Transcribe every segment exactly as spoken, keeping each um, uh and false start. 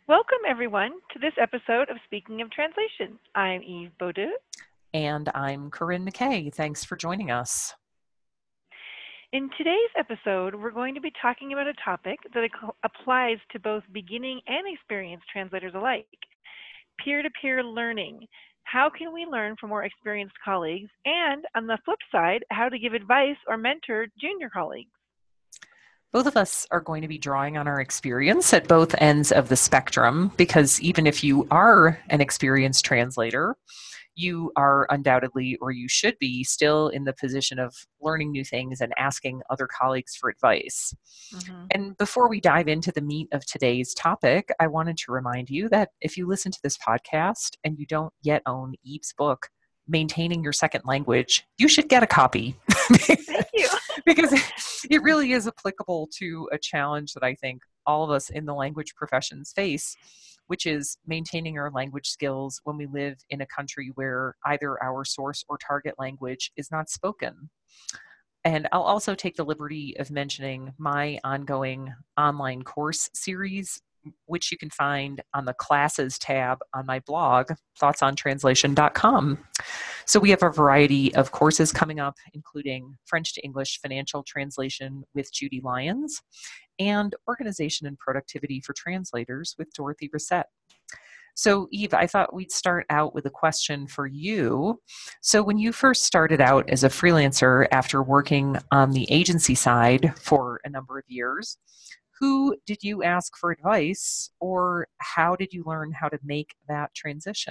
Welcome, everyone, to this episode of Speaking of Translation. I'm Eve Baudou. And I'm Corinne McKay. Thanks for joining us. In today's episode, we're going to be talking about a topic that ac- applies to both beginning and experienced translators alike, peer-to-peer learning. How can we learn from more experienced colleagues? And on the flip side, how to give advice or mentor junior colleagues. Both of us are going to be drawing on our experience at both ends of the spectrum, because even if you are an experienced translator, you are undoubtedly, or you should be, still in the position of learning new things and asking other colleagues for advice. Mm-hmm. And before we dive into the meat of today's topic, I wanted to remind you that if you listen to this podcast and you don't yet own Eve's book, Maintaining Your Second Language, you should get a copy. Thank you. Because it really is applicable to a challenge that I think all of us in the language professions face, which is maintaining our language skills when we live in a country where either our source or target language is not spoken. And I'll also take the liberty of mentioning my ongoing online course series, which you can find on the classes tab on my blog, thoughts on translation dot com. So we have a variety of courses coming up, including French to English Financial Translation with Judy Lyons and Organization and Productivity for Translators with Dorothy Brissett. So Eve, I thought we'd start out with a question for you. So when you first started out as a freelancer after working on the agency side for a number of years, who did you ask for advice, or how did you learn how to make that transition?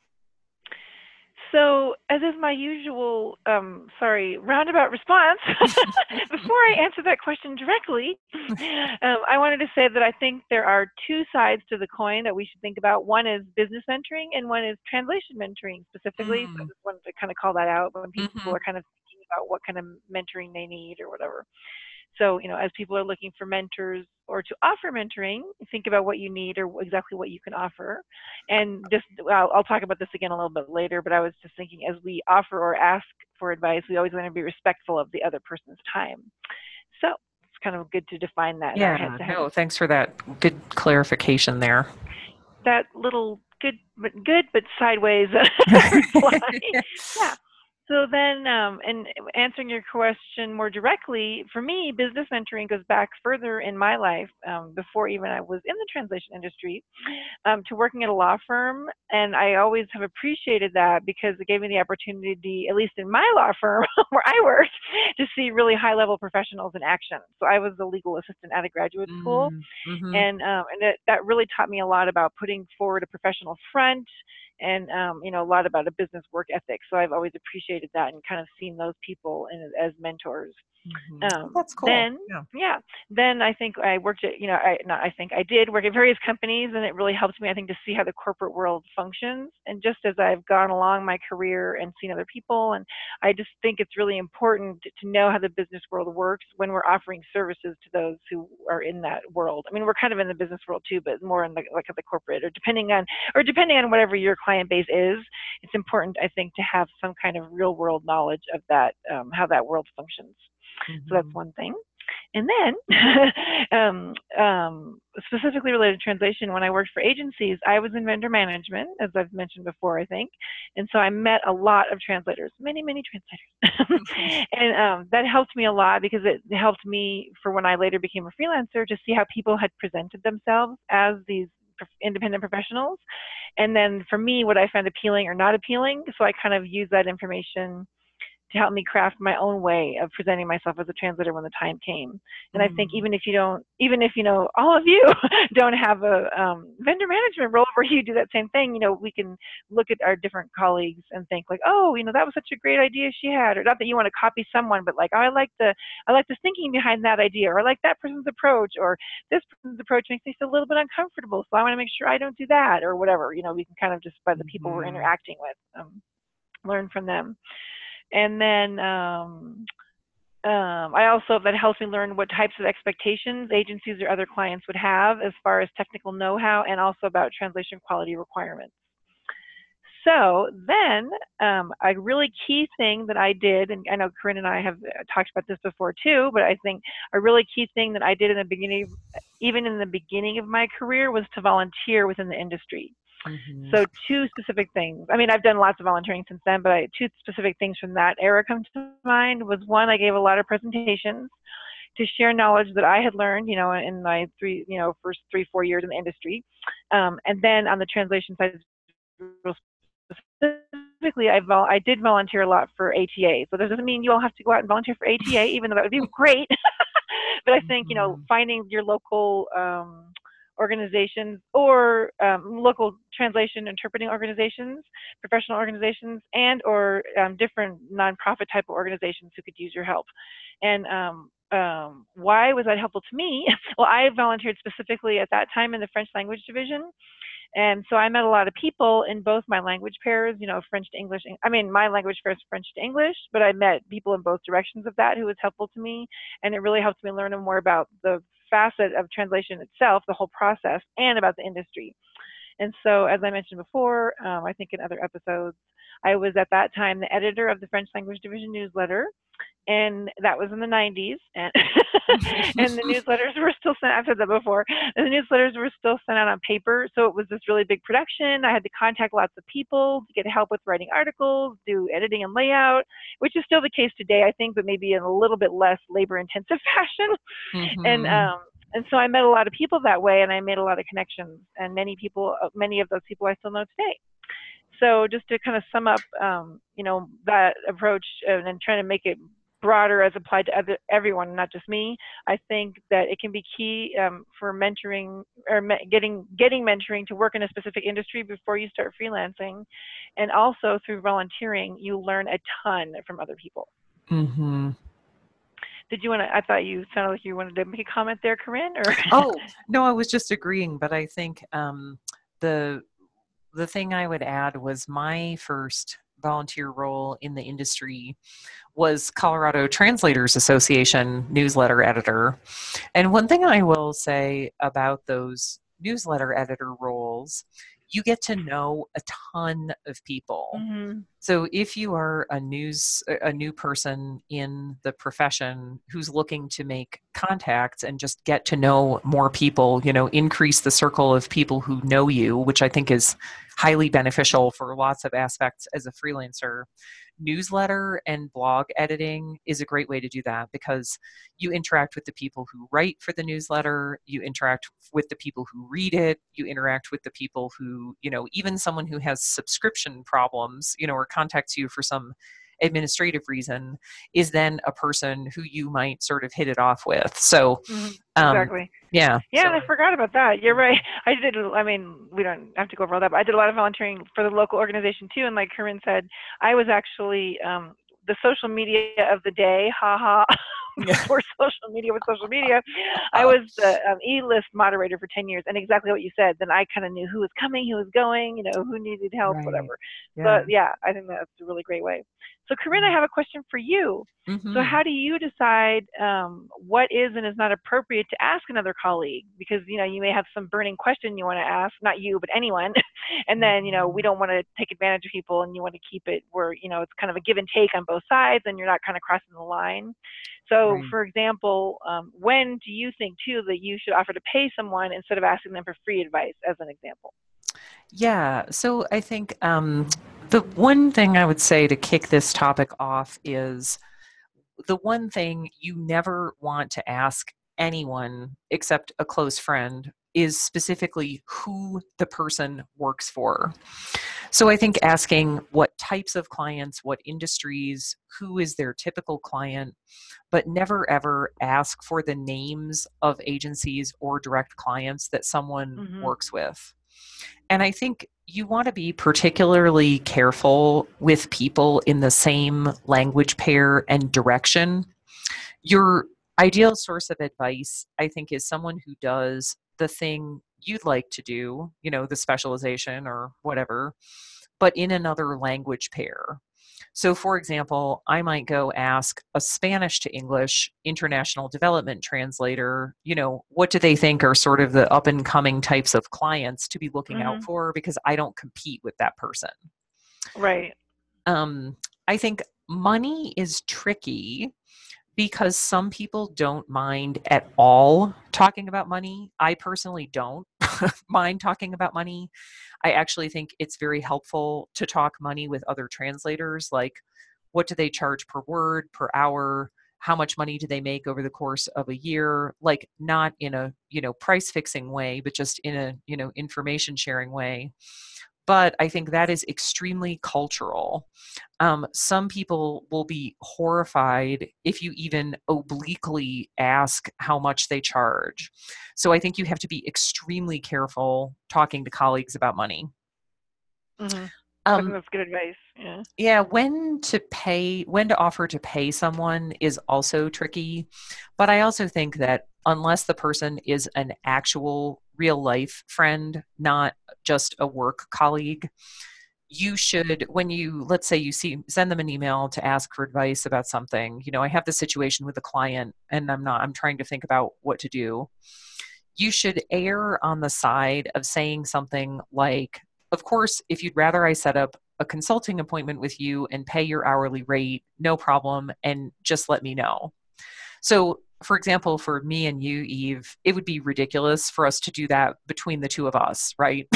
So, as is my usual, um, sorry, roundabout response, before I answer that question directly, um, I wanted to say that I think there are two sides to the coin that we should think about. One is business mentoring, and one is translation mentoring specifically. Mm. So I just wanted to kind of call that out when people Mm-hmm. are kind of thinking about what kind of mentoring they need or whatever. So, you know, as people are looking for mentors or to offer mentoring, think about what you need or exactly what you can offer. And just, well, I'll talk about this again a little bit later, but I was just thinking as we offer or ask for advice, we always want to be respectful of the other person's time. So it's kind of good to define that in our heads. Yeah, no, thanks for that good clarification there. That little good, but good, but sideways reply. Yeah. So then, um, and answering your question more directly, for me, business mentoring goes back further in my life, um, before even I was in the translation industry, um, to working at a law firm. And I always have appreciated that because it gave me the opportunity, at least in my law firm where I worked, to see really high-level professionals in action. So I was the legal assistant at a graduate school, Mm-hmm. and um, and it, that really taught me a lot about putting forward a professional front, and um, you know, a lot about a business work ethic. So I've always appreciated that and kind of seen those people in, as mentors. Mm-hmm. Um, That's cool. then, Yeah. yeah, then I think I worked at, you know, I not I think I did work at various companies, and it really helped me, I think, to see how the corporate world functions. And just as I've gone along my career and seen other people, and I just think it's really important to know how the business world works when we're offering services to those who are in that world. I mean, we're kind of in the business world too, but more in the like the corporate, or depending on, or depending on whatever your client base is. It's important, I think, to have some kind of real world knowledge of that, um, how that world functions. Mm-hmm. So that's one thing. And then, um, um, specifically related to translation, when I worked for agencies, I was in vendor management, as I've mentioned before, I think. And so I met a lot of translators, many, many translators. and um, that helped me a lot because it helped me for when I later became a freelancer to see how people had presented themselves as these independent professionals. And then for me, what I found appealing or not appealing. So I kind of used that information to help me craft my own way of presenting myself as a translator when the time came. And I think even if you don't, even if, you know, all of you don't have a um, vendor management role where you do that same thing, you know, we can look at our different colleagues and think like, oh, you know, that was such a great idea she had, or not that you want to copy someone, but like, oh, I like the, I like the thinking behind that idea, or I like that person's approach, or this person's approach makes me feel a little bit uncomfortable, so I want to make sure I don't do that, or whatever. You know, we can kind of just, by the people we're interacting with, um, learn from them. And then um, um, I also, that helps me learn what types of expectations agencies or other clients would have as far as technical know-how, and also about translation quality requirements. So then um, a really key thing that I did, and I know Corinne and I have talked about this before too, but I think a really key thing that I did in the beginning even in the beginning of my career, was to volunteer within the industry. Mm-hmm. So two specific things. I mean, I've done lots of volunteering since then, but I, two specific things from that era come to mind. Was one, I gave a lot of presentations to share knowledge that I had learned, you know, in my three, you know, first three, four years in the industry. Um, and then on the translation side, specifically, I, vol- I did volunteer a lot for A T A. So that doesn't mean you all have to go out and volunteer for A T A, even though that would be great. But I think, you know, finding your local um, organizations or um, local translation interpreting organizations, professional organizations, and or um, different nonprofit type of organizations who could use your help. And um, um, why was that helpful to me? Well, I volunteered specifically at that time in the French language division. And so I met a lot of people in both my language pairs, you know, French to English. I mean, my language pair is French to English, but I met people in both directions of that who was helpful to me. And it really helped me learn more about the facet of translation itself, the whole process, and about the industry. And so, as I mentioned before, um, I think in other episodes, I was at that time the editor of the French language division newsletter, and that was in the nineties. And, and the newsletters were still sent, I've said that before, and the newsletters were still sent out on paper. So it was this really big production. I had to contact lots of people to get help with writing articles, do editing and layout, which is still the case today, I think, but maybe in a little bit less labor intensive fashion. Mm-hmm. And, um, and so I met a lot of people that way, and I made a lot of connections, and many people, many of those people I still know today. So just to kind of sum up, um, you know, that approach and, and trying to make it broader as applied to other, everyone, not just me, I think that it can be key um, for mentoring or me getting getting mentoring to work in a specific industry before you start freelancing. And also through volunteering, you learn a ton from other people. Mm-hmm. Did you want to, I thought you sounded like you wanted to make a comment there, Corinne? Or oh, no, I was just agreeing, but I think um, the the thing I would add was my first volunteer role in the industry was Colorado Translators Association newsletter editor. And one thing I will say about those newsletter editor roles, you get to know a ton of people. Mm-hmm. So if you are a news, a new person in the profession who's looking to make contacts and just get to know more people, you know, increase the circle of people who know you, which I think is highly beneficial for lots of aspects as a freelancer. Newsletter and blog editing is a great way to do that because you interact with the people who write for the newsletter, you interact with the people who read it, you interact with the people who, you know, even someone who has subscription problems, you know, or contacts you for some administrative reason is then a person who you might sort of hit it off with. So, mm-hmm. Exactly. Um, yeah. Yeah, so. and I forgot about that. You're right. I did, I mean, we don't have to go over all that, but I did a lot of volunteering for the local organization too. And like Corinne said, I was actually um, the social media of the day, haha, before social media was social media. I was the um, E-list moderator for ten years, and exactly what you said. Then I kind of knew who was coming, who was going, you know, who needed help, right. whatever. Yeah. But yeah, I think that's a really great way. So Corinne, I have a question for you. Mm-hmm. So how do you decide um, what is and is not appropriate to ask another colleague? Because, you know, you may have some burning question you want to ask, not you, but anyone. And then, you know, we don't want to take advantage of people, and you want to keep it where, you know, it's kind of a give and take on both sides, and you're not kind of crossing the line. So, right. for example, um, when do you think, too, that you should offer to pay someone instead of asking them for free advice, as an example? Yeah, so I think um, the one thing I would say to kick this topic off is the one thing you never want to ask anyone except a close friend is specifically who the person works for. So I think asking what types of clients, what industries, who is their typical client, but never ever ask for the names of agencies or direct clients that someone mm-hmm. works with. And I think you want to be particularly careful with people in the same language pair and direction. Your ideal source of advice, I think, is someone who does the thing you'd like to do, you know, the specialization or whatever, but in another language pair. So, for example, I might go ask a Spanish to English international development translator, you know, what do they think are sort of the up and coming types of clients to be looking mm-hmm. out for, because I don't compete with that person. Right. Um, I think money is tricky Because some people don't mind at all talking about money. I personally don't mind talking about money. I actually think it's very helpful to talk money with other translators, like what do they charge per word, per hour? How much money do they make over the course of a year? Like not in a, you know, price fixing way, but just in a, you know, information sharing way. But I think that is extremely cultural. Um, some people will be horrified if you even obliquely ask how much they charge. So I think you have to be extremely careful talking to colleagues about money. Mm-hmm. I think Um, that's good advice. Yeah. yeah, when to pay, when to offer to pay someone is also tricky. But I also think that unless the person is an actual real life friend, not just a work colleague, you should, when you, let's say you see, send them an email to ask for advice about something. You know, I have this situation with a client and I'm not, I'm trying to think about what to do. You should err on the side of saying something like, of course, if you'd rather I set up a consulting appointment with you and pay your hourly rate, no problem, and just let me know. So, for example, for me and you, Eve, it would be ridiculous for us to do that between the two of us, right?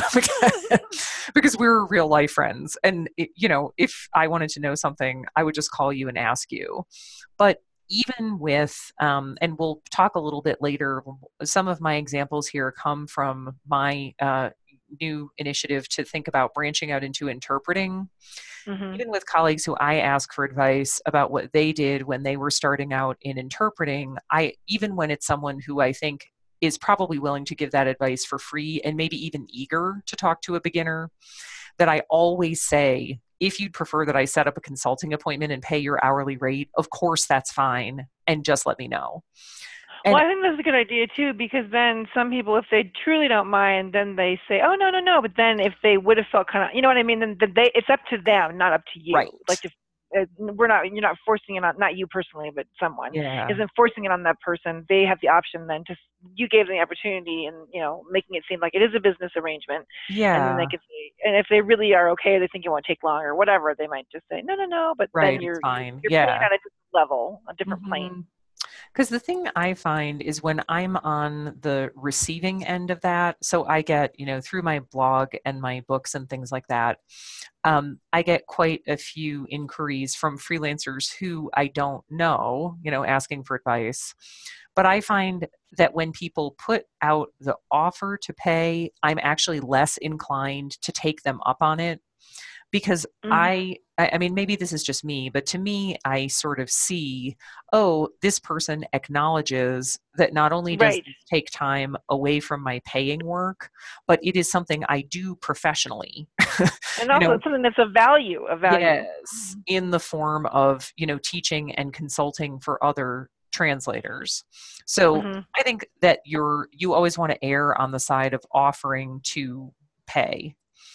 Because we're real life friends. And, it, you know, if I wanted to know something, I would just call you and ask you. But even with, um, and we'll talk a little bit later, some of my examples here come from my uh, new initiative to think about branching out into interpreting. Mm-hmm. Even with colleagues who I ask for advice about what they did when they were starting out in interpreting, I even when it's someone who I think is probably willing to give that advice for free and maybe even eager to talk to a beginner, that I always say, if you'd prefer that I set up a consulting appointment and pay your hourly rate, of course that's fine. And just let me know. Well, And I think that's a good idea too, because then some people, if they truly don't mind, then they say, "Oh, no, no, no." But then if they would have felt kind of, you know what I mean? Then, then they, it's up to them, not up to you. right. Like, if uh, we're not, you're not forcing it on, not you personally, but someone Yeah. isn't forcing it on that person. They have the option then to, you gave them the opportunity, and you know, making it seem like it is a business arrangement, and then they Yeah. could say, and if they really are okay, they think it won't take long or whatever, they might just say, "No, no, no." But then Right. It's you're you're, fine. you're paying Yeah. on a different level, a different plane. hmm Because the thing I find is when I'm on the receiving end of that, so I get, you know, through my blog and my books and things like that, um, I get quite a few inquiries from freelancers who I don't know, you know, asking for advice. But I find that when people put out the offer to pay, I'm actually less inclined to take them up on it because Mm-hmm. I, I mean, maybe this is just me, but to me, I sort of see, oh, this person acknowledges that not only does Right. this take time away from my paying work, but it is something I do professionally. And you also, know, it's something that's of value, of value. yes, in the form of, you know, teaching and consulting for other translators. So Mm-hmm. I think that you're, you always want to err on the side of offering to pay.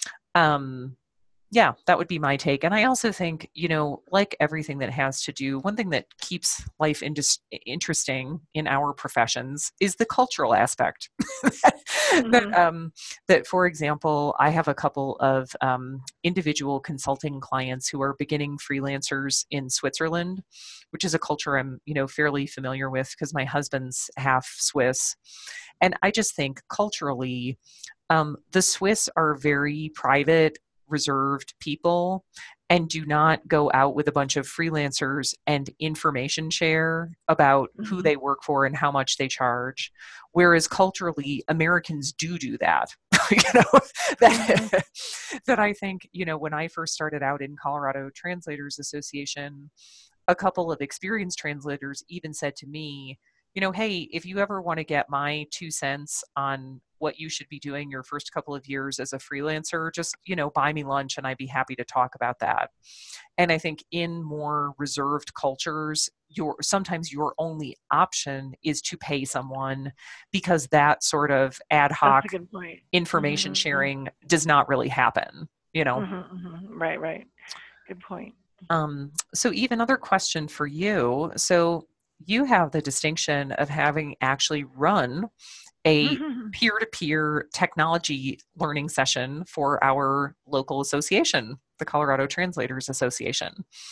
Um, yeah, that would be my take. And I also think, you know, like everything that has to do, one thing that keeps life indus- interesting in our professions is the cultural aspect. that, Mm-hmm. um, that, for example, I have a couple of um, individual consulting clients who are beginning freelancers in Switzerland, which is a culture I'm, you know, fairly familiar with because my husband's half Swiss. And I just think culturally, um, the Swiss are very private, reserved people and do not go out with a bunch of freelancers and information share about who Mm-hmm. they work for and how much they charge. Whereas culturally, Americans do do that. you know, Mm-hmm. that, that I think, you know, when I first started out in Colorado Translators Association, a couple of experienced translators even said to me, you know, hey, if you ever want to get my two cents on what you should be doing your first couple of years as a freelancer, just, you know, buy me lunch and I'd be happy to talk about that. And I think in more reserved cultures, your sometimes your only option is to pay someone because that sort of ad That's hoc a good point. information Mm-hmm. sharing does not really happen, you know. Mm-hmm. Mm-hmm. Right. Right. Good point. Um, so, Eve, another question for you. So, you have the distinction of having actually run a peer to peer technology learning session for our local association, the Colorado Translators Association.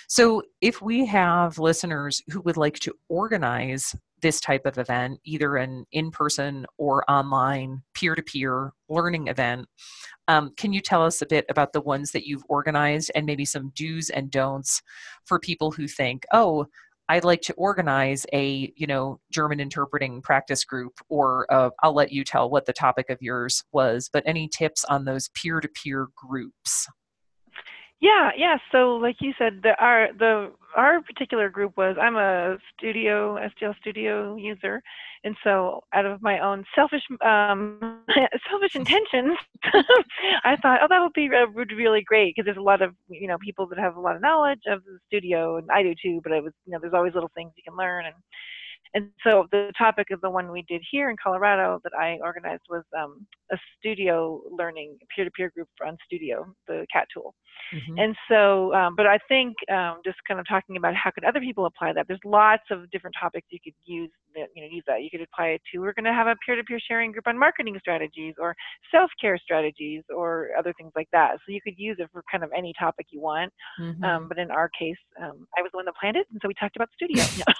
So if we have listeners who would like to organize this type of event, either an in-person or online peer-to-peer learning event, um, can you tell us a bit about the ones that you've organized and maybe some do's and don'ts for people who think, oh, I'd like to organize a, you know, German interpreting practice group, or uh, I'll let you tell what the topic of yours was, but any tips on those peer-to-peer groups? Yeah, yeah. So, like you said, the our the our particular group was, I'm a Studio S T L Studio user, and so out of my own selfish um, selfish intentions, I thought, oh, that would be uh, would be really great, because there's a lot of, you know, people that have a lot of knowledge of the studio, and I do too. But it was, you know, there's always little things you can learn, and and so the topic of the one we did here in Colorado that I organized was um, a studio learning peer-to-peer group on Studio, the C A T tool. Mm-hmm. And so, um, but I think um, just kind of talking about how could other people apply that. There's lots of different topics you could use that, you know, use that. You could apply it to, we're going to have a peer-to-peer sharing group on marketing strategies or self-care strategies or other things like that. So you could use it for kind of any topic you want. Mm-hmm. Um, but in our case, um, I was the one that planned it, and so we talked about Studio.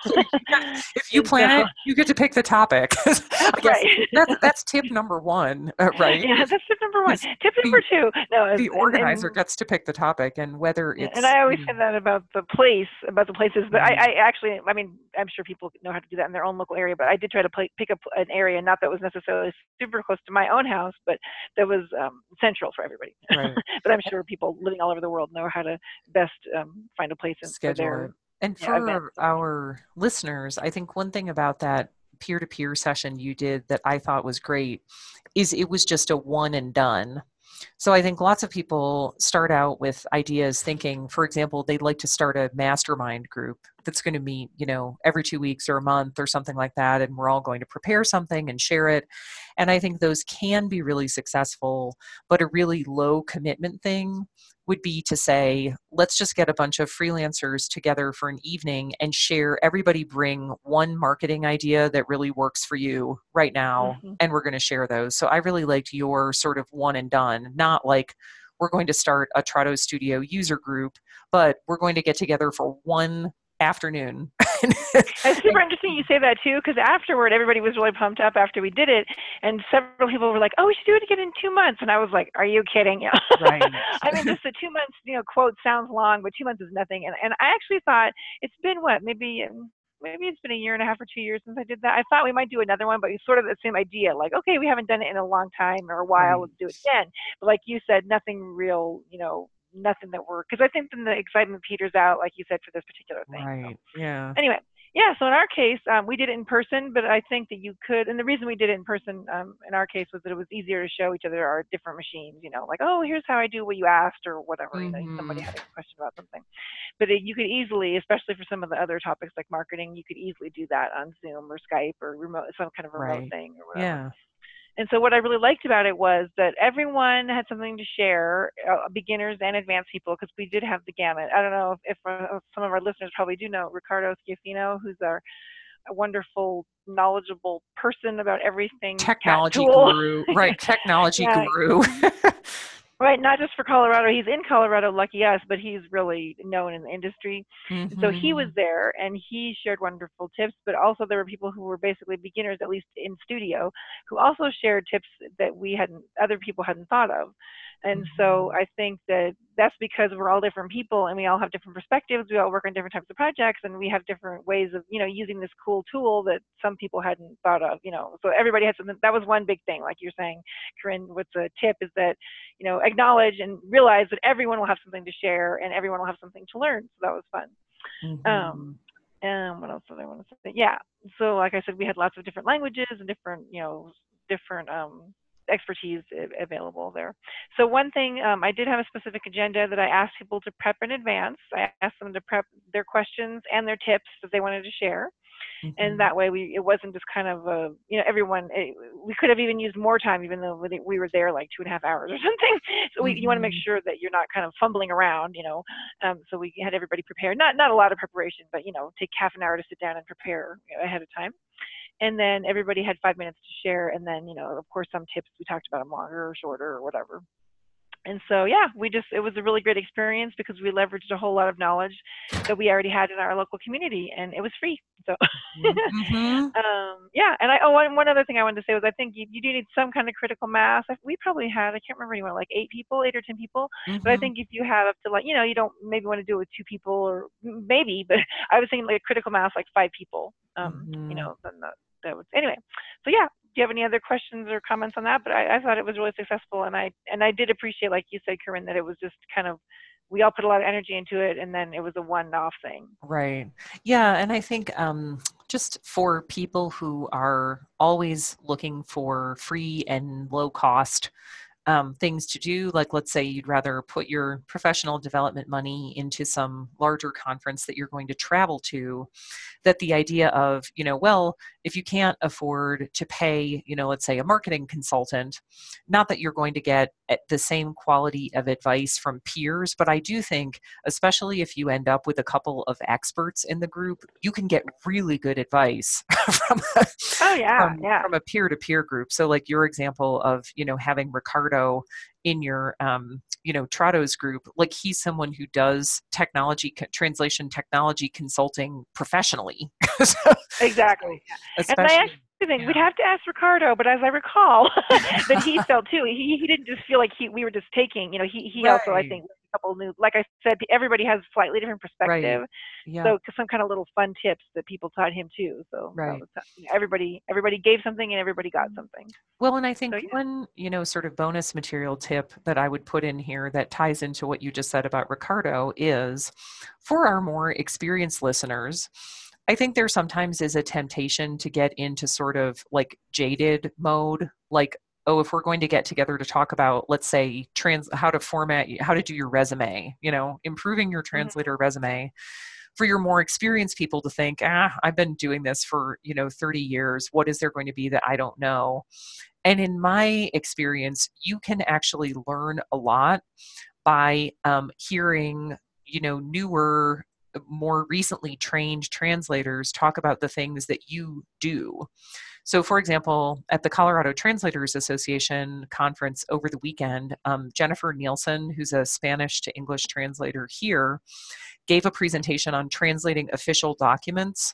If you And plan so, it, you get to pick the topic. I that's guess right. that's, that's tip number one, uh, right? Yeah, that's tip number one. Is Tip the number two, no, is, the and, organizer and gets to pick the topic, and whether and it's, I always you say that about the place, about the places. But I, know, I actually, I mean, I'm sure people know how to do that in their own local area. But I did try to play, pick up an area, not that was necessarily super close to my own house, but that was um, central for everybody. right, But I'm sure people living all over the world know how to best um, find a place in, for schedule it. their, And yeah, event. for our listeners, I think one thing about that peer-to-peer session you did that I thought was great is it was just a one and done. So I think lots of people start out with ideas thinking, for example, they'd like to start a mastermind group that's going to meet, you know, every two weeks or a month or something like that. And we're all going to prepare something and share it. And I think those can be really successful, but a really low commitment thing would be to say, let's just get a bunch of freelancers together for an evening and share, everybody bring one marketing idea that really works for you right now, Mm-hmm. and we're going to share those. So I really liked your sort of one and done, not like we're going to start a Trado Studio user group, but we're going to get together for one afternoon. It's super interesting you say that too, because afterward, everybody was really pumped up after we did it, and several people were like, "Oh, we should do it again in two months." And I was like, "Are you kidding?" Yeah. Right. I mean, just the two months, you know, quote sounds long, but two months is nothing. And and I actually thought it's been what, maybe um, maybe it's been a year and a half or two years since I did that. I thought we might do another one, but it's sort of the same idea. Like, okay, we haven't done it in a long time or a while, Right. let's do it again. But like you said, nothing real, you know, nothing that we're, because I think then the excitement peters out, like you said, for this particular thing. So Right. Yeah. anyway, yeah, so in our case, um, we did it in person, but I think that you could, and the reason we did it in person um, in our case was that it was easier to show each other our different machines, you know, like, oh, here's how I do what you asked or whatever, you know, somebody Mm-hmm. had a question about something. But it, you could easily, especially for some of the other topics like marketing, you could easily do that on Zoom or Skype or remote, some kind of remote Right. thing or whatever. Yeah. And so what I really liked about it was that everyone had something to share, uh, beginners and advanced people, because we did have the gamut. I don't know if, if uh, some of our listeners probably do know Ricardo Schiaffino, who's our a wonderful, knowledgeable person about everything C A T Technology tool. guru. Right. Technology Yeah, guru. right. Not just for Colorado. He's in Colorado, lucky us, but he's really known in the industry. And so he was Mm-hmm. there and he shared wonderful tips, but also there were people who were basically beginners, at least in studio, who also shared tips that we hadn't, other people hadn't thought of. And so Mm-hmm. I think that that's because we're all different people and we all have different perspectives. We all work on different types of projects and we have different ways of, you know, using this cool tool that some people hadn't thought of, you know. So everybody had something. That was one big thing, like you're saying, Corinne, what's a tip is that, you know, acknowledge and realize that everyone will have something to share and everyone will have something to learn. So that was fun. Mm-hmm. Um, and what else did I want to say? Yeah. So like I said, we had lots of different languages and different, you know, different um, expertise available there. So one thing, um, I did have a specific agenda that I asked people to prep in advance. I asked them to prep their questions and their tips that they wanted to share. And Mm-hmm. that way we, it wasn't just kind of a, you know, everyone, it, we could have even used more time even though we were there like two and a half hours or something. So we, you want to make Mm-hmm. sure that you're not kind of fumbling around, you know. Um, so we had everybody prepared, not, not a lot of preparation, but, you know, take half an hour to sit down and prepare, you know, ahead of time. And then everybody had five minutes to share. And then, you know, of course, some tips, we talked about them longer or shorter or whatever. And so, yeah, we just, it was a really great experience because we leveraged a whole lot of knowledge that we already had in our local community, and it was free. So, Mm-hmm. um, yeah. And I, oh, one, one other thing I wanted to say was I think you, you do need some kind of critical mass. We probably had, I can't remember anymore, like eight people, eight or ten people. But I Mm-hmm. think if you have up to like, you know, you don't maybe want to do it with two people or maybe, but I was thinking like critical mass, like five people, um, you Mm-hmm. know, then that, that would, anyway. So, yeah. Do you have any other questions or comments on that? But I, I thought it was really successful, and I and I did appreciate, like you said, Corinne, that it was just kind of, we all put a lot of energy into it, and then it was a one-off thing. Right. Yeah. And I think um, just for people who are always looking for free and low cost um, things to do, like let's say you'd rather put your professional development money into some larger conference that you're going to travel to, that the idea of, you know, well, if you can't afford to pay, you know, let's say a marketing consultant, not that you're going to get the same quality of advice from peers, but I do think, especially if you end up with a couple of experts in the group, you can get really good advice from a, Oh yeah, from, yeah. from a peer-to-peer group. So like your example of, you know, having Ricardo in your, um, you know, Trado's group, like he's someone who does technology, translation technology consulting professionally. so, Exactly. so And I especially, actually think yeah. we'd have to ask Ricardo, but as I recall, that he felt too. He he didn't just feel like he we were just taking. You know, he he also, I Right, think, a couple new. Like I said, everybody has a slightly different right. perspective. Yeah, So some kind of little fun tips that people taught him too. So that right. was, you know, everybody everybody gave something and everybody got something. Well, and I think So yeah. one, you know, sort of bonus material tip that I would put in here that ties into what you just said about Ricardo is for our more experienced listeners, I think there sometimes is a temptation to get into sort of like jaded mode, like, oh, if we're going to get together to talk about, let's say, trans, how to format, how to do your resume, you know, improving your Mm-hmm. translator resume, for your more experienced people to think, ah, I've been doing this for, you know, thirty years. What is there going to be that I don't know? And in my experience, you can actually learn a lot by um, hearing, you know, newer, more recently trained translators talk about the things that you do. So, for example, at the Colorado Translators Association conference over the weekend, um, Jennifer Nielsen, who's a Spanish to English translator here, gave a presentation on translating official documents.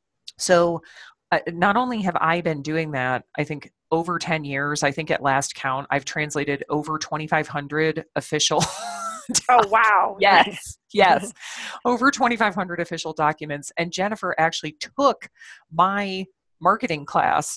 So, uh, not only have I been doing that, I think over ten years, I think at last count, I've translated over twenty-five hundred official. Oh wow. Yes, yes, over twenty-five hundred official documents. And Jennifer actually took my marketing class.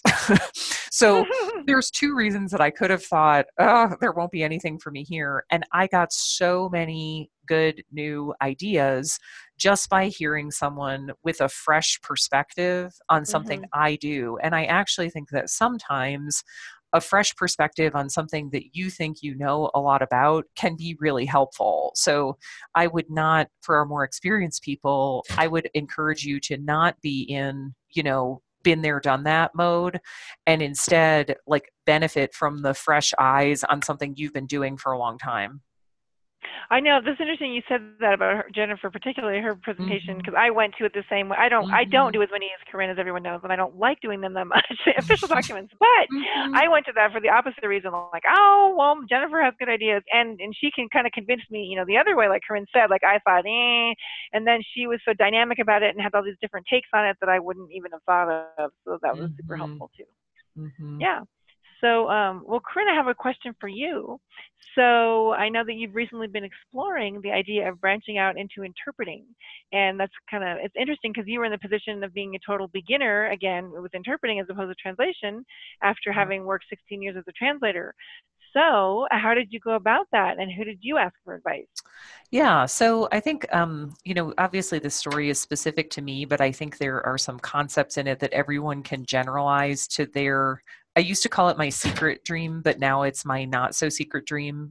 So there's two reasons that I could have thought, oh, there won't be anything for me here. And I got so many good new ideas just by hearing someone with a fresh perspective on something Mm-hmm. I do. And I actually think that sometimes a fresh perspective on something that you think you know a lot about can be really helpful. So I would not, for our more experienced people, I would encourage you to not be in, you know, been there, done that mode, and instead like benefit from the fresh eyes on something you've been doing for a long time. I know that's interesting. You said that about her, Jennifer, particularly her presentation, Mm-hmm. because I went to it the same way. I don't, I don't Mm-hmm. do as many as Corinne, as everyone knows, and I don't like doing them that much, official documents. But Mm-hmm. I went to that for the opposite reason. Like, oh, well, Jennifer has good ideas, and and she can kind of convince me, you know, the other way. Like Corinne said, like I thought, eh, and then she was so dynamic about it and had all these different takes on it that I wouldn't even have thought of. So that was super Mm-hmm. helpful too. Mm-hmm. Yeah. So, um, well, Corinne, I have a question for you. So, I know that you've recently been exploring the idea of branching out into interpreting, and that's kind of, it's interesting because you were in the position of being a total beginner again with interpreting as opposed to translation after Yeah. having worked sixteen years as a translator. So, how did you go about that, and who did you ask for advice? Yeah, so I think, um, you know, obviously this story is specific to me, but I think there are some concepts in it that everyone can generalize to their, I used to call it my secret dream, but now it's my not so secret dream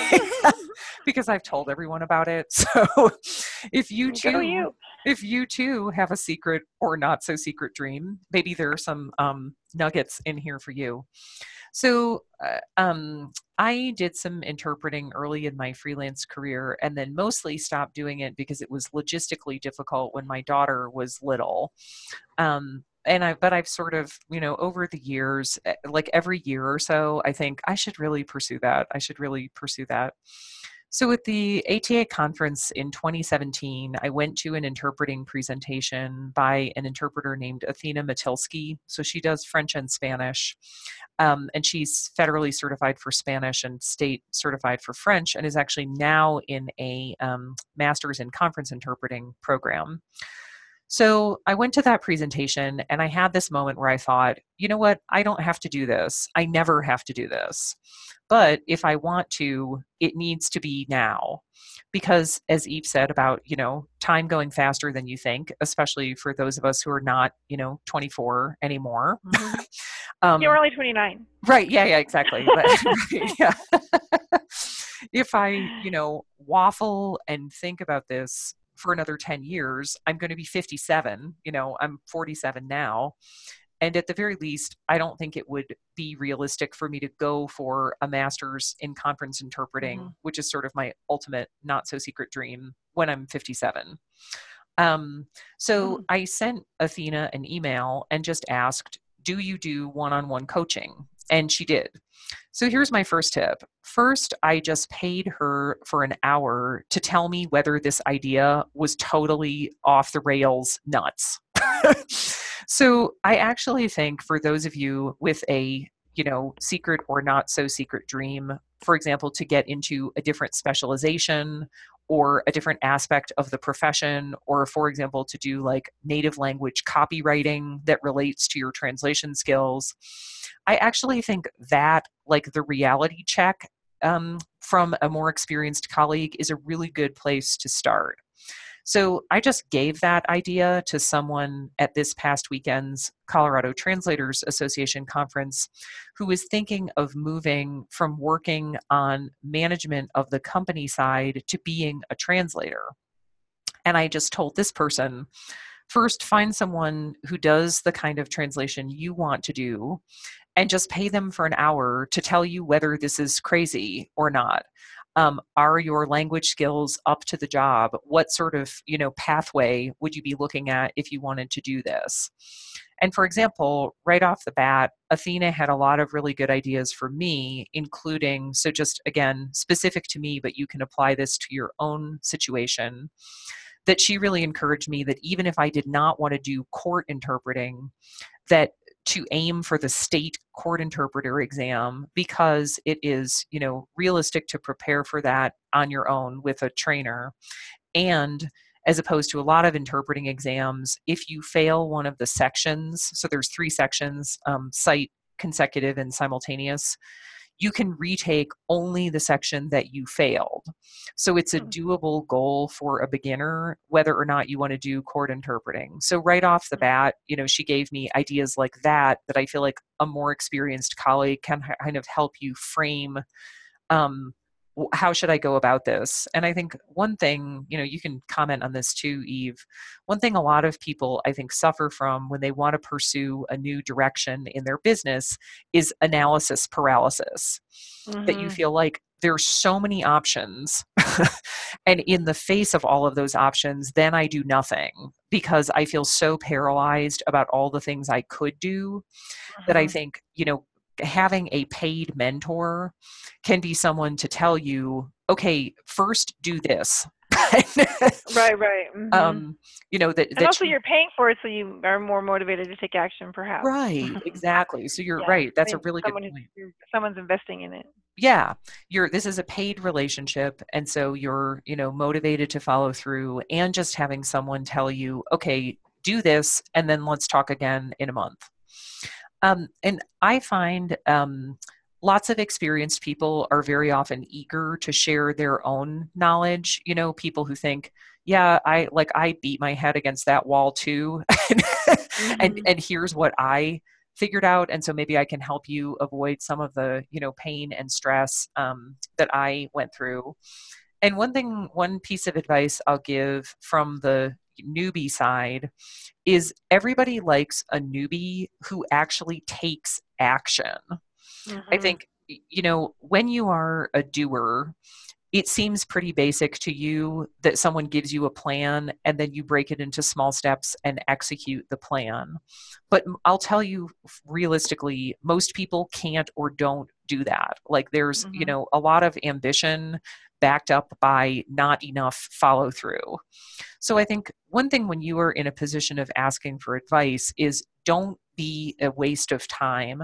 because I've told everyone about it. So if you Go too, you. if you too have a secret or not so secret dream, maybe there are some um, nuggets in here for you. So, uh, um, I did some interpreting early in my freelance career and then mostly stopped doing it because it was logistically difficult when my daughter was little. Um, and I, but I've sort of, you know, over the years, eh, like every year or so, I think I should really pursue that. I should really pursue that. So at the A T A conference in twenty seventeen, I went to an interpreting presentation by an interpreter named Athena Matilski. So she does French and Spanish, um, and she's federally certified for Spanish and state certified for French, and is actually now in a um, master's in conference interpreting program. So I went to that presentation and I had this moment where I thought, you know what? I don't have to do this. I never have to do this. But if I want to, it needs to be now. Because as Eve said about, you know, time going faster than you think, especially for those of us who are not, you know, twenty-four anymore. Mm-hmm. um, You're only twenty-nine. Right. Yeah, yeah, exactly. But, right, yeah. If I, you know, waffle and think about this for another ten years, I'm going to be fifty-seven. You know, I'm forty-seven now. And at the very least, I don't think it would be realistic for me to go for a master's in conference interpreting, mm-hmm. which is sort of my ultimate not so secret dream when I'm fifty-seven. Um, so mm-hmm. I sent Athena an email and just asked, do you do one-on-one coaching? And she did. So here's my first tip. First, I just paid her for an hour to tell me whether this idea was totally off the rails nuts. So I actually think for those of you with a, you know, secret or not so secret dream, for example, to get into a different specialization or a different aspect of the profession, or for example, to do like native language copywriting that relates to your translation skills, I actually think that like the reality check um, from a more experienced colleague is a really good place to start. So I just gave that idea to someone at this past weekend's Colorado Translators Association conference who was thinking of moving from working on management of the company side to being a translator. And I just told this person, first, find someone who does the kind of translation you want to do and just pay them for an hour to tell you whether this is crazy or not. Um, are your language skills up to the job? What sort of, you know, pathway would you be looking at if you wanted to do this? And for example, right off the bat, Athena had a lot of really good ideas for me, including, so just again, specific to me, but you can apply this to your own situation, that she really encouraged me that even if I did not want to do court interpreting, that to aim for the state court interpreter exam, because it is, you know, realistic to prepare for that on your own with a trainer. And as opposed to a lot of interpreting exams, if you fail one of the sections, so there's three sections, um, cite, consecutive, and simultaneous, you can retake only the section that you failed. So it's a doable goal for a beginner, whether or not you want to do court interpreting. So right off the bat, you know, she gave me ideas like that, that I feel like a more experienced colleague can kind of help you frame, um, how should I go about this? And I think one thing, you know, you can comment on this too, Eve. One thing a lot of people, I think, suffer from when they want to pursue a new direction in their business is analysis paralysis. Mm-hmm. That you feel like there's so many options. And in the face of all of those options, then I do nothing because I feel so paralyzed about all the things I could do, mm-hmm. that I think, you know, having a paid mentor can be someone to tell you, okay, first do this. Right, right. Mm-hmm. Um, you know, that, and that also you, you're paying for it, so you are more motivated to take action, perhaps. Right, exactly. So you're yeah. right. That's I mean, a really good point. Someone's investing in it. Yeah, you're. This is a paid relationship, and so you're, you know, motivated to follow through, and just having someone tell you, okay, do this, and then let's talk again in a month. Um, and I find um, lots of experienced people are very often eager to share their own knowledge. You know, people who think, yeah, I like I beat my head against that wall too, mm-hmm. and and here's what I figured out, and so maybe I can help you avoid some of the, you know, pain and stress um, that I went through. And one thing, one piece of advice I'll give from the newbie side is everybody likes a newbie who actually takes action. Mm-hmm. I think, you know, when you are a doer, it seems pretty basic to you that someone gives you a plan and then you break it into small steps and execute the plan. But I'll tell you realistically, most people can't or don't do that. Like there's, Mm-hmm. you know, a lot of ambition backed up by not enough follow through. So I think one thing when you are in a position of asking for advice is don't be a waste of time.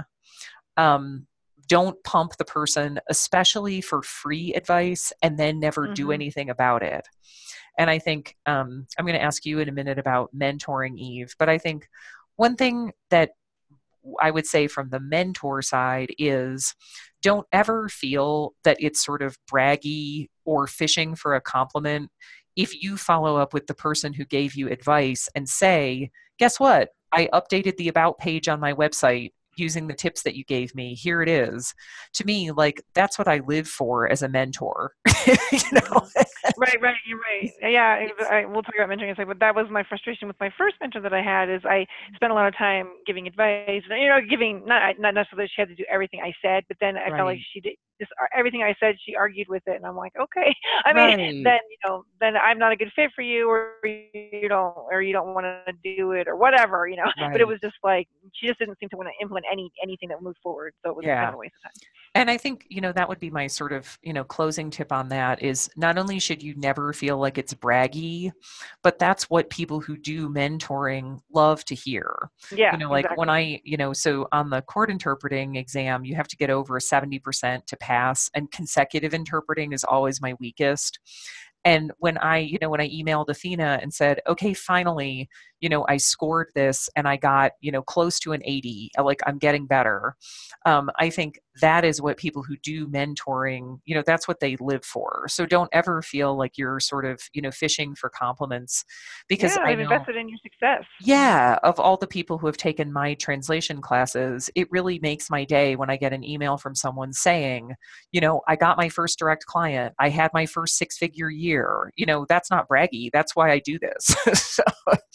Um, don't pump the person, especially for free advice, and then never do Mm-hmm. anything about it. And I think um, I'm going to ask you in a minute about mentoring, Eve, but I think one thing that I would say from the mentor side is don't ever feel that it's sort of braggy or fishing for a compliment if you follow up with the person who gave you advice and say, guess what? I updated the about page on my website using the tips that you gave me. Here it is. To me, like that's what I live for as a mentor. you know? Right, right, you're right. Yeah, It's, I, we'll talk about mentoring in a second, but that was my frustration with my first mentor that I had is I spent a lot of time giving advice, you know, giving, not, not necessarily she had to do everything I said, but then I felt like right. she did just everything I said, she argued with it. And I'm like, okay, I mean, Right. then, you know, then I'm not a good fit for you or you don't, or you don't want to do it or whatever, you know, but it Right. was just like, she just didn't seem to want to implement any, anything that moved forward. So it was kind Yeah. of a waste of time. And I think, you know, that would be my sort of, you know, closing tip on that is not only should you never feel like it's braggy, but that's what people who do mentoring love to hear. You Yeah, know, like when exactly. I, you know, so on the court interpreting exam, you have to get over seventy percent to pass, and consecutive interpreting is always my weakest. And when I, you know, when I emailed Athena and said, okay, finally, you know, I scored this and I got, you know, close to an eighty, like I'm getting better. Um, I think that is what people who do mentoring, you know, that's what they live for. So don't ever feel like you're sort of, you know, fishing for compliments because Yeah, I they've know, invested in your success. Hmm. yeah, of all the people who have taken my translation classes, it really makes my day when I get an email from someone saying, you know, I got my first direct client, I had my first six figure year. You know, that's not braggy. That's why I do this. so,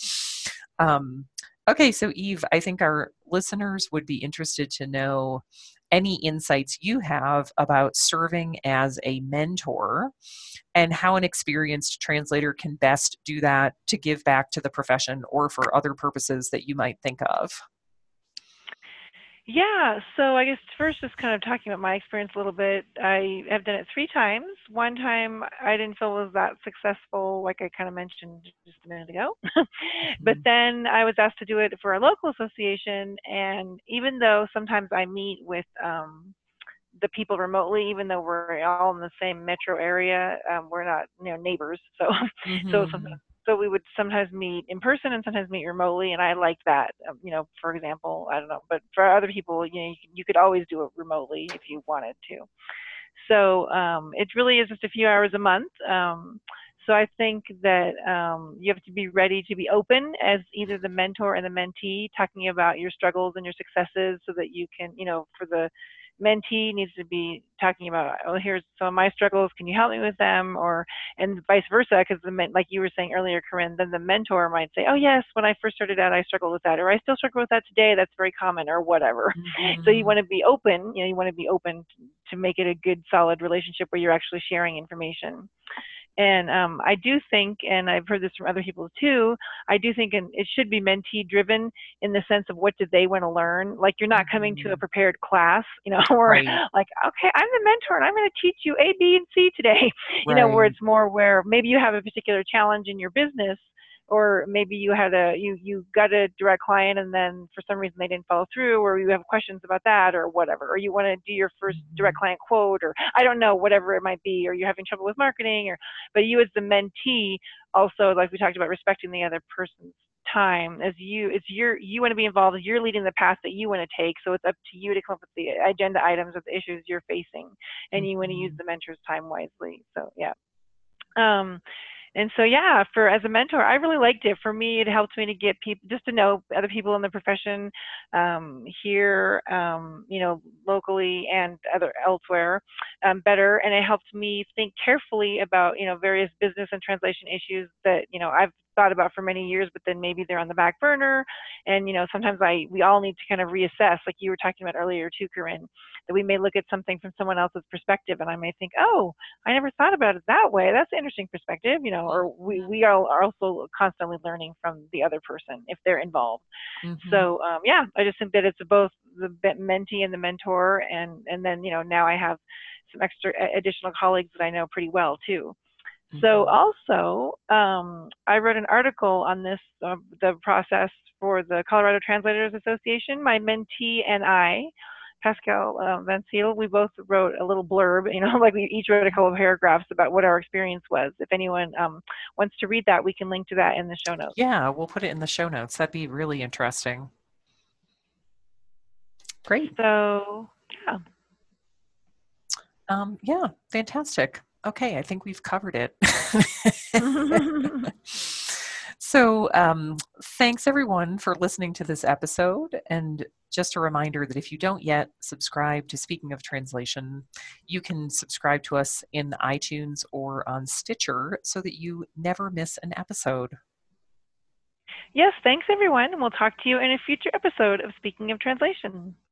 um, okay, so Eve, I think our listeners would be interested to know any insights you have about serving as a mentor and how an experienced translator can best do that to give back to the profession or for other purposes that you might think of. Yeah, so I guess first just kind of talking about my experience a little bit. I have done it three times. One time I didn't feel was that successful, like I kind of mentioned just a minute ago. But Mhm. then I was asked to do it for a local association, and even though sometimes I meet with um, the people remotely, even though we're all in the same metro area, um, we're not, you know, neighbors. So, so sometimes, Mhm. so we would sometimes meet in person and sometimes meet remotely, and I like that. Um, you know, for example, I don't know, but for other people, you know, you, you could always do it remotely if you wanted to. So um, it really is just a few hours a month. Um, so I think that um, you have to be ready to be open as either the mentor and the mentee, talking about your struggles and your successes, so that you can, you know, for the mentee needs to be talking about, oh, here's some of my struggles, can you help me with them, or and vice versa, because the men, like you were saying earlier, Corinne, then the mentor might say, oh yes, when I first started out I struggled with that, or I still struggle with that today, that's very common, or whatever. So you Mhm. want to be open, you know, you want to be open to make it a good solid relationship where you're actually sharing information. And um, I do think, and I've heard this from other people too, I do think and it should be mentee driven in the sense of what did they want to learn. Like you're not coming to a Mhm. prepared class, you know, or Right. like, okay, I'm the mentor and I'm going to teach you A, B, and C today, you know, where Right. it's more where maybe you have a particular challenge in your business, or maybe you had a you you got a direct client and then for some reason they didn't follow through, or you have questions about that or whatever, or you want to do your first direct Mhm. client quote, or I don't know, whatever it might be, or you're having trouble with marketing, or but you as the mentee also, like we talked about, respecting the other person's time, as you it's your you want to be involved, you're leading the path that you want to take, so it's up to you to come up with the agenda items of the issues you're facing, and you want to use Mhm. the mentor's time wisely. So yeah. um and so, yeah, for as a mentor, I really liked it. For me, it helped me to get people, just to know other people in the profession, um, here, um, you know, locally and other elsewhere, um, better. And it helped me think carefully about, you know, various business and translation issues that, you know, I've thought about for many years, but then maybe they're on the back burner. And, you know, sometimes I, we all need to kind of reassess, like you were talking about earlier too, Corinne, that we may look at something from someone else's perspective, and I may think, oh, I never thought about it that way. That's an interesting perspective, you know, or we, we are also constantly learning from the other person if they're involved. Mm-hmm. So, um, yeah, I just think that it's both the mentee and the mentor, and, and then, you know, now I have some extra additional colleagues that I know pretty well too. So also, um, I wrote an article on this, uh, the process for the Colorado Translators Association. My mentee and I, Pascal uh, Van Ciel, we both wrote a little blurb, you know, like we each wrote a couple of paragraphs about what our experience was. If anyone um, wants to read that, we can link to that in the show notes. Yeah, we'll put it in the show notes. That'd be really interesting. Great. So, yeah. Um, yeah, fantastic. Okay, I think we've covered it. So um, thanks everyone for listening to this episode. And just a reminder that if you don't yet subscribe to Speaking of Translation, you can subscribe to us in iTunes or on Stitcher so that you never miss an episode. Yes, thanks everyone. And we'll talk to you in a future episode of Speaking of Translation.